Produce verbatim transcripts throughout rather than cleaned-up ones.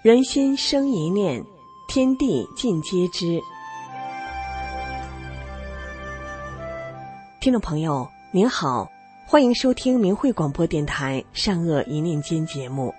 人心生一念，天地尽皆知。听众朋友您好，欢迎收听明慧广播电台善恶一念间节目。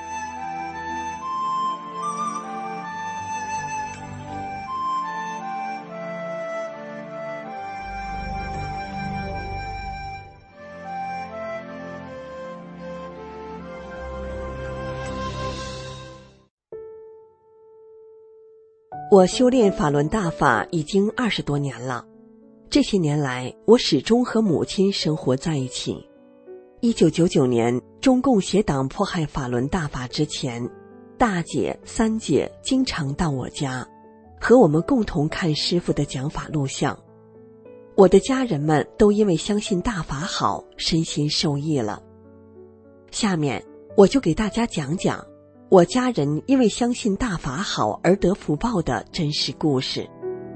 我修炼法轮大法已经二十多年了，这些年来我始终和母亲生活在一起。一九九九年中共邪党迫害法轮大法之前，大姐、三姐经常到我家，和我们共同看师父的讲法录像。我的家人们都因为相信大法好，身心受益了。下面我就给大家讲讲我家人因为相信大法好而得福报的真实故事。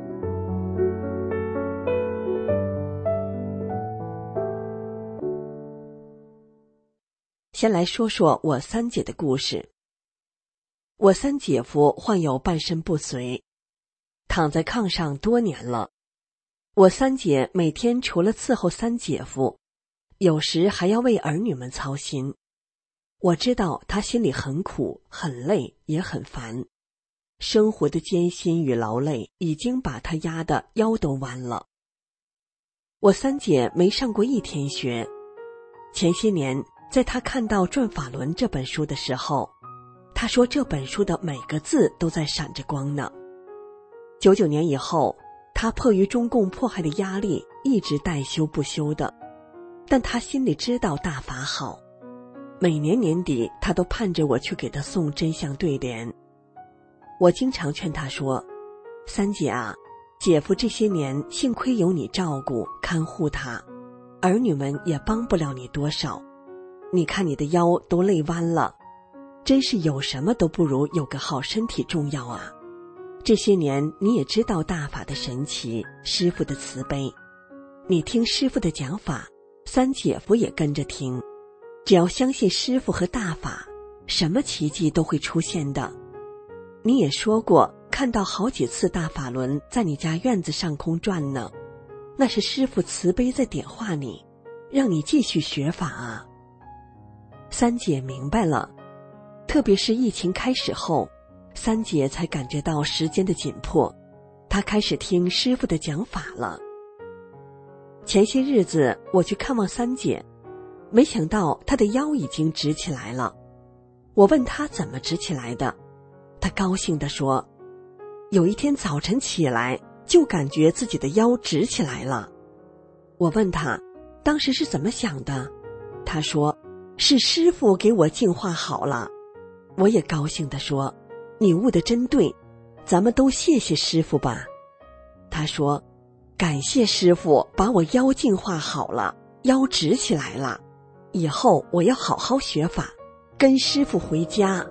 先来说说我三姐的故事。我三姐夫患有半身不遂，躺在炕上多年了。我三姐每天除了伺候三姐夫，有时还要为儿女们操心。我知道他心里很苦，很累，也很烦。生活的艰辛与劳累已经把他压得腰都弯了。我三姐没上过一天学。前些年，在她看到《转法轮》这本书的时候，她说这本书的每个字都在闪着光呢。九九年以后，她迫于中共迫害的压力，一直代修不休的。但她心里知道大法好。每年年底，他都盼着我去给他送真相对联。我经常劝他说：“三姐啊，姐夫这些年幸亏有你照顾看护他，儿女们也帮不了你多少。你看你的腰都累弯了，真是有什么都不如有个好身体重要啊。这些年你也知道大法的神奇，师父的慈悲。你听师父的讲法，三姐夫也跟着听。只要相信师父和大法，什么奇迹都会出现的。你也说过看到好几次大法轮在你家院子上空转呢，那是师父慈悲在点化你，让你继续学法啊。”三姐明白了，特别是疫情开始后，三姐才感觉到时间的紧迫，她开始听师父的讲法了。前些日子我去看望三姐，没想到他的腰已经直起来了。我问他怎么直起来的，他高兴地说：“有一天早晨起来，就感觉自己的腰直起来了。”我问他当时是怎么想的，他说：“是师父给我净化好了。”我也高兴地说：“你悟得真对，咱们都谢谢师父吧。”他说：“感谢师父把我腰净化好了，腰直起来了。以后我要好好学法，跟师父回家。”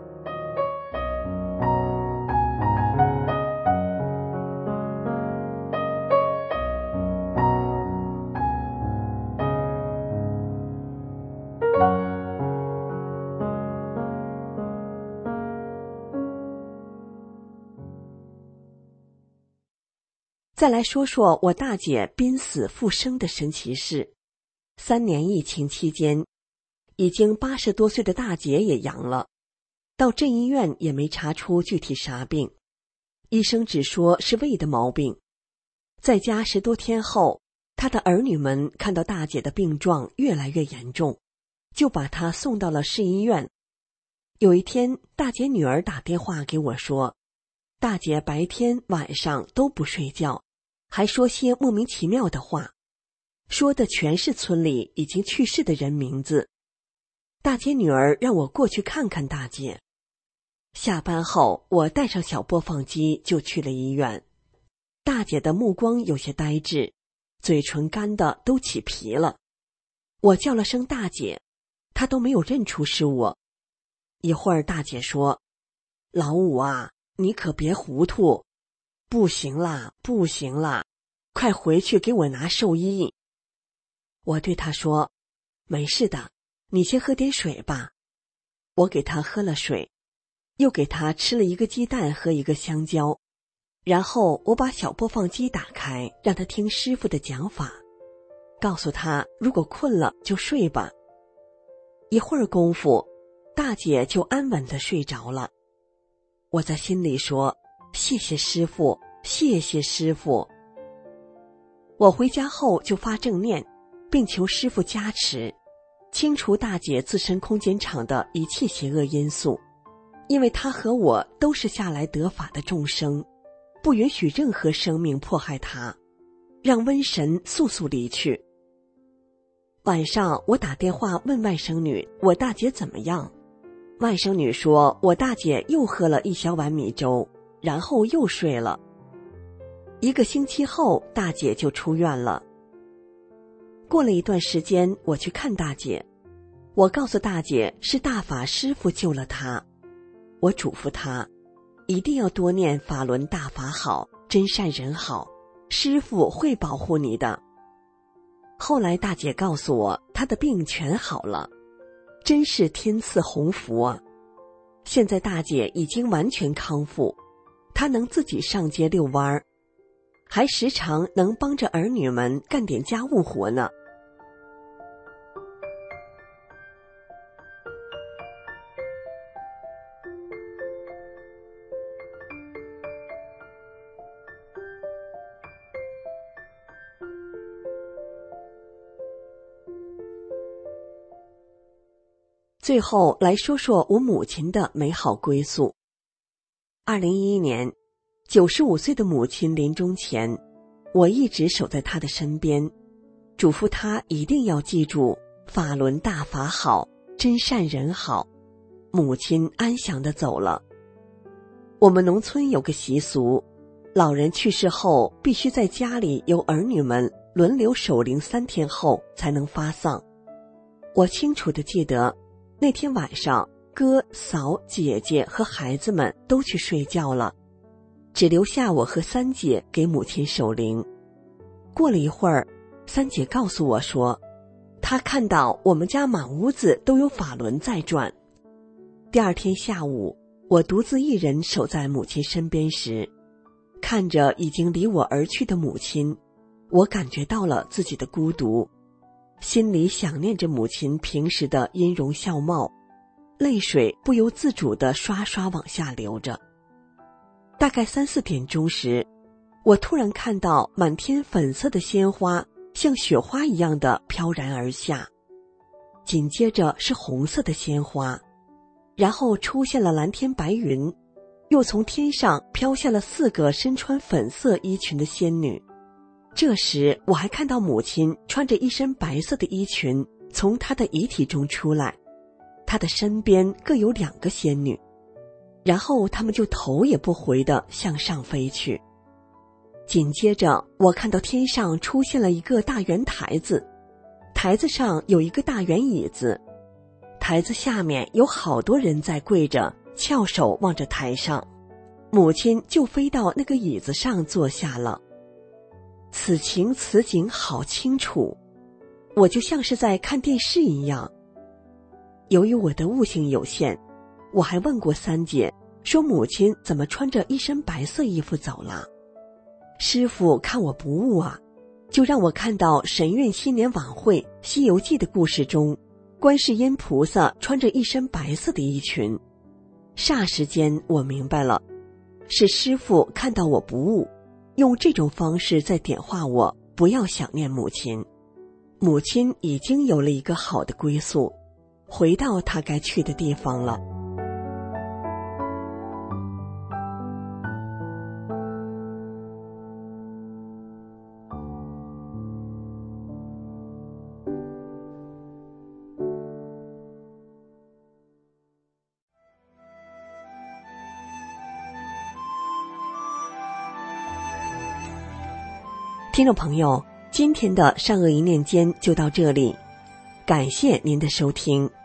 再来说说我大姐濒死复生的神奇事。三年疫情期间，已经八十多岁的大姐也阳了，到镇医院也没查出具体啥病，医生只说是胃的毛病。在家十多天后，她的儿女们看到大姐的病状越来越严重，就把她送到了市医院。有一天，大姐女儿打电话给我说，大姐白天晚上都不睡觉，还说些莫名其妙的话，说的全是村里已经去世的人名字。大姐女儿让我过去看看大姐。下班后，我带上小播放机就去了医院。大姐的目光有些呆滞，嘴唇干的都起皮了。我叫了声大姐，她都没有认出是我。一会儿大姐说：“老五啊，你可别糊涂，不行啦，不行啦，快回去给我拿寿衣。”我对她说：“没事的，你先喝点水吧。”我给她喝了水， 又给他吃了一个鸡蛋和一个香蕉，然后我把小播放机打开，让他听师傅的讲法，告诉他如果困了就睡吧。一会儿功夫，大姐就安稳地睡着了。我在心里说，谢谢师傅，谢谢师傅。我回家后就发正念，并求师傅加持，清除大姐自身空间场的一切邪恶因素，因为她和我都是下来得法的众生，不允许任何生命迫害她，让瘟神速速离去。晚上我打电话问外甥女我大姐怎么样，外甥女说我大姐又喝了一小碗米粥，然后又睡了。一个星期后，大姐就出院了。过了一段时间，我去看大姐，我告诉大姐是大法师父救了她，我嘱咐她一定要多念法轮大法好，真善人好，师父会保护你的。后来大姐告诉我，她的病全好了，真是天赐鸿福啊！现在大姐已经完全康复，她能自己上街遛弯儿，还时常能帮着儿女们干点家务活呢。最后来说说我母亲的美好归宿。二零一一年，九十五岁的母亲临终前，我一直守在她的身边，嘱咐她一定要记住法轮大法好，真善人好。母亲安详地走了。我们农村有个习俗，老人去世后必须在家里由儿女们轮流守灵三天后才能发丧。我清楚地记得那天晚上，哥、嫂、姐姐和孩子们都去睡觉了，只留下我和三姐给母亲守灵。过了一会儿，三姐告诉我说，她看到我们家满屋子都有法轮在转。第二天下午，我独自一人守在母亲身边时，看着已经离我而去的母亲，我感觉到了自己的孤独，心里想念着母亲平时的音容笑貌，泪水不由自主地刷刷往下流着。大概三四点钟时，我突然看到满天粉色的鲜花像雪花一样的飘然而下，紧接着是红色的鲜花，然后出现了蓝天白云，又从天上飘下了四个身穿粉色衣裙的仙女。这时我还看到母亲穿着一身白色的衣裙从她的遗体中出来，她的身边各有两个仙女，然后她们就头也不回地向上飞去。紧接着我看到天上出现了一个大圆台子，台子上有一个大圆椅子，台子下面有好多人在跪着翘首望着台上，母亲就飞到那个椅子上坐下了。此情此景好清楚，我就像是在看电视一样。由于我的悟性有限，我还问过三姐，说母亲怎么穿着一身白色衣服走了。师父看我不悟啊，就让我看到神韵新年晚会《西游记》的故事中，观世音菩萨穿着一身白色的衣裙。霎时间我明白了，是师父看到我不悟，用这种方式在点化我不要想念母亲。母亲已经有了一个好的归宿，回到她该去的地方了。听众朋友，今天的善恶一念间就到这里，感谢您的收听。